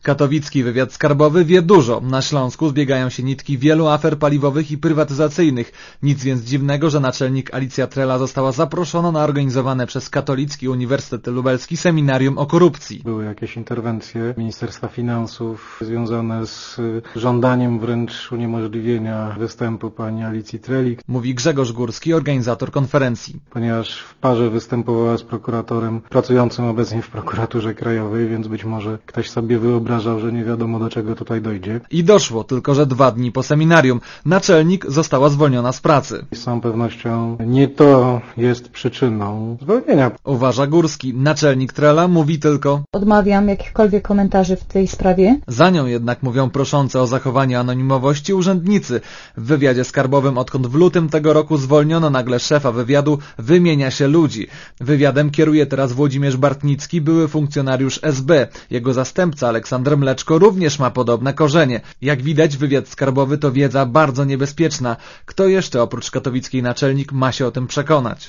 Katowicki wywiad skarbowy wie dużo. Na Śląsku zbiegają się nitki wielu afer paliwowych i prywatyzacyjnych. Nic więc dziwnego, że naczelnik Alicja Trela została zaproszona na organizowane przez Katolicki Uniwersytet Lubelski seminarium o korupcji. Były jakieś interwencje Ministerstwa Finansów związane z żądaniem wręcz uniemożliwienia występu pani Alicji Treli. Mówi Grzegorz Górski, organizator konferencji. Ponieważ w parze występowała z prokuratorem pracującym obecnie w prokuraturze krajowej, więc być może ktoś sobie wyobrażał, że nie wiadomo do czego tutaj dojdzie. I doszło, tylko że 2 dni po seminarium. Naczelnik została zwolniona z pracy. Z całą pewnością nie to jest przyczyną zwolnienia. Uważa Górski. Naczelnik Trela mówi tylko: odmawiam jakichkolwiek komentarzy w tej sprawie. Za nią jednak mówią proszące o zachowanie anonimowości urzędnicy. W wywiadzie skarbowym, odkąd w lutym tego roku zwolniono nagle szefa wywiadu, wymienia się ludzi. Wywiadem kieruje teraz Włodzimierz Bartnicki, były funkcjonariusz SB. Jego zastępca Aleksander Mleczko również ma podobne korzenie. Jak widać, wywiad skarbowy to wiedza bardzo niebezpieczna. Kto jeszcze oprócz katowickiej naczelnik ma się o tym przekonać?